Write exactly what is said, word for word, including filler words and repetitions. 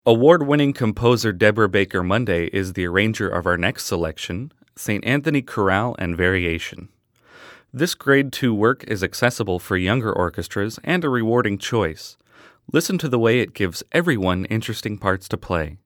Award-winning composer Deborah Baker Monday is the arranger of our next selection, Saint Anthony Chorale and Variation. This Grade two work is accessible for younger orchestras and a rewarding choice. Listen to the way it gives everyone interesting parts to play.